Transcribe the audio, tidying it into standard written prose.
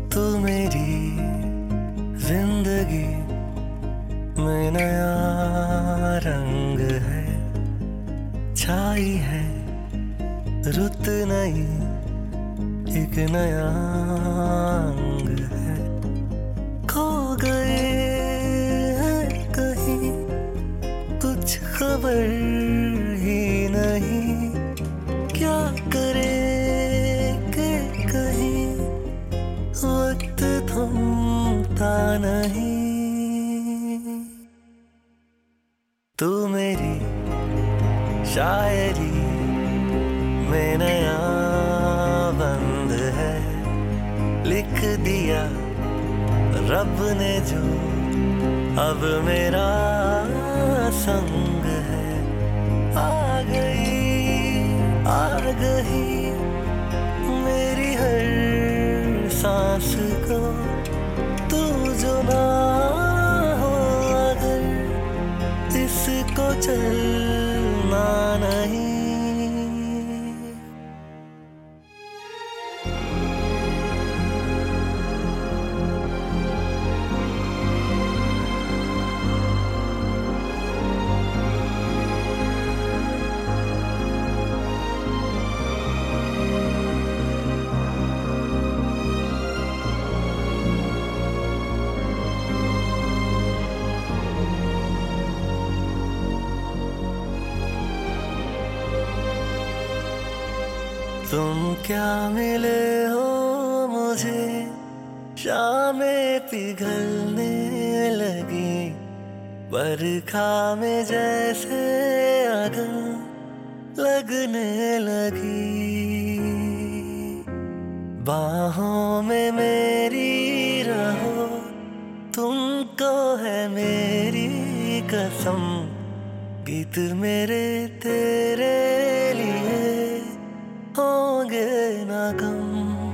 तू मेरी जिंदगी में नया रंग है, छाई है रुत नई, एक नया अंग है। खो गए हैं कहीं, कुछ खबर ही नहीं, क्या करे कि कहीं वक्त थमता नहीं। तू मेरी शायरी में नया बंद है, लिख दिया रब ने जो अब मेरा संग है। आ गई मेरी हर सांस को, तू जो ना हो अगर इसको चलना नहीं। तुम क्या मिले हो मुझे, शामें पिघलने लगी, बरखा में जैसे अगन लगने लगी। बाहों में मेरी रहो, तुमको है मेरी कसम, गीत मेरे तेरे लिए होंगे ना गम।